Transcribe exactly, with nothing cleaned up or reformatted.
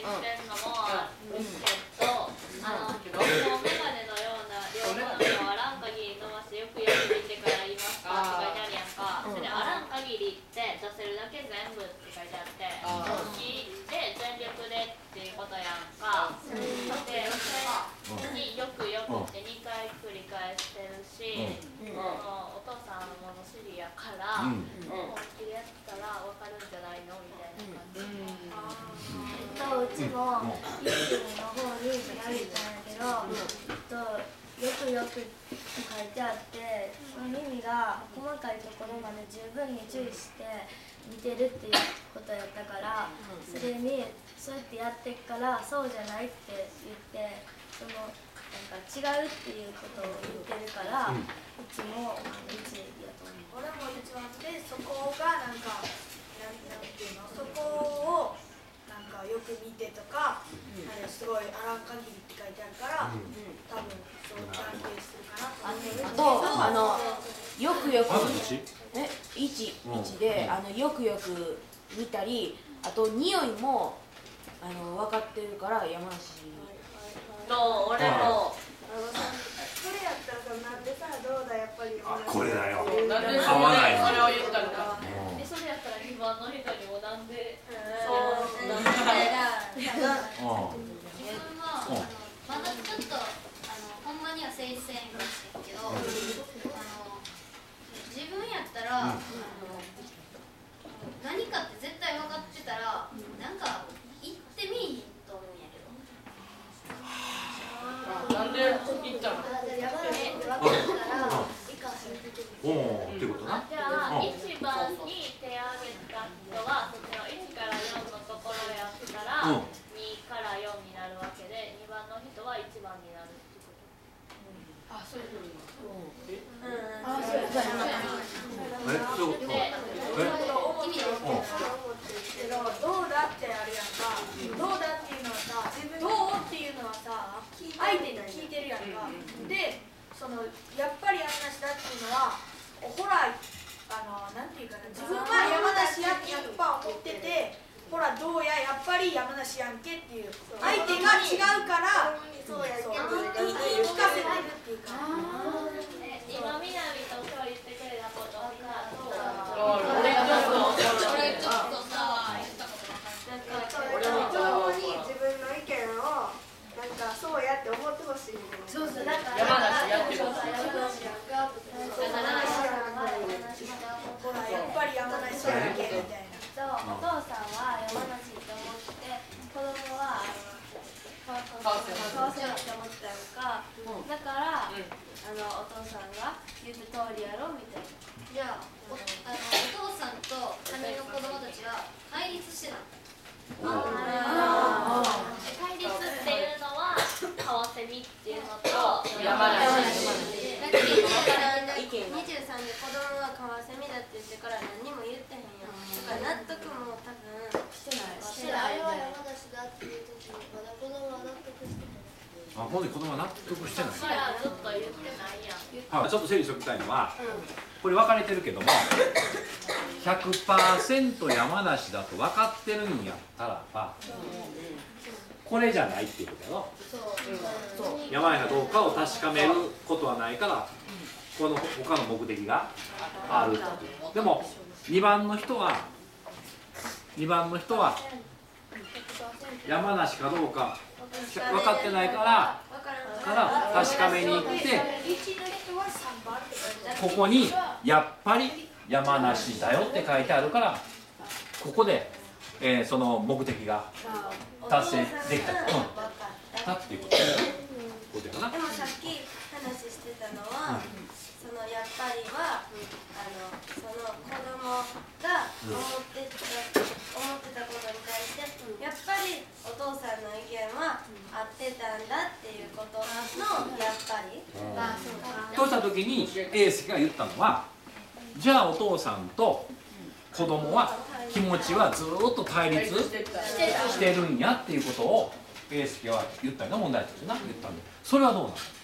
してるのもあるけど、あの両方メガネのような両方の目をあらん限り伸ばしてよくよく見てから言いますかって書いてあるやんか。それであらん限りって出せるだけ全部って書いてあって、好きで全力でっていうことやんか。で、それによくよくってにかい繰り返してるし、お父さんものシリやから、本気でやったら分かるんじゃないのみたいな感じ。 とうちも YouTube の方にやりたんやけど、とよくよく書いてあって、その耳が細かいところまで十分に注意して見てるっていうことやったから、それにそうやってやってっからそうじゃないって言って、そのなんか違うっていうことを言ってるから、うちもいちやと思う。 俺も一番で、そこがなんかなんなんていうの、そこをなんかよく見てとか、あれすごいあらん限りって書いてあるから、多分そう関係するかなと思う。 あとあのよくよくえいちであのよくよく見たり、あと匂いもあの分かってるから山梨。 と俺も。 これやったらさ、なんでさ、どうだやっぱり。 あ、これだよ。 合わないの。 それを言ったのか。え、それやったらにばんの人にもなんで。そうなんで。 自分はまだちょっとあのほんまには先生らしいけど、あの自分やったら、あの何かって絶対分かってたら、なんか言ってみいひんと思うんやけど。 なんで言ったの？ おお、ってことな。 じゃあいちばんに手を挙げた人はそっちのいちからよんのところやったらにからよんになるわけで、にばんの人はいちばんになるってこと。 あ、そういうこと。 あ、そうそう。 え、そう。え、 意味を思ってるけど、どうだってあるやんか。どうだっていうのはさ、どうっていうのはさ、相手に聞いてるやんか。で、そのやっぱり山梨だっていうのは、ほら、あのなんていうかな、自分は山梨やってひゃくパーセント思ってて、ほらどうややっぱり山梨やんけっていう相手が違うから、そうや言い聞かせてるっていうか。 今南と今日言ってくれたことが俺ちょっとさ、言ったことなかった。 子供に自分の意見をなんかそうやって思ってほしい。 そうそう、だから山梨やってる。 ほらやっぱり山梨やんけみたいな。 とお父さんは山梨と思って、子供は川瀬って思ってたのか、だから、あのお父さんが言う通りやろみたいな。 じゃあ、おあのお父さんと他人の子供たちは対立してた。 対立っていうのは川瀬美っていうのと山梨。 だってにじゅうさんで子供は川瀬美だって言ってから何も言ってへんやん。だから納得も多分してない。してない。 あれは山梨だっていう時にまだ子供は納得してない。 あ、この子供は納得してない。 それはずっと言ってないやん。 はい、ちょっと整理しておきたいのは、これ分かれてるけども、ひゃくパーセント 山梨だと分かってるんやったらば、これじゃないっていうことやろ。山やかどうかを確かめることはないから、この他の目的がある。でもにばんの人はにばんの人は山梨かどうか分かってないからから確かめに行って、ここにやっぱり山梨だよって書いてあるから、ここで、えー、その目的が達成できた、うん、だっていうことだよね。 でもさっき話してたのは、そのやっぱりは、あのその子供が思ってた、思ってたことに対して、やっぱりお父さんの意見は合ってたんだっていうことのやっぱり。 とした時に英介が言ったのは、じゃあお父さんと子供は気持ちはずっと対立してるんやっていうことを英介は言ったのが問題としてな言ったんで、それはどうなの？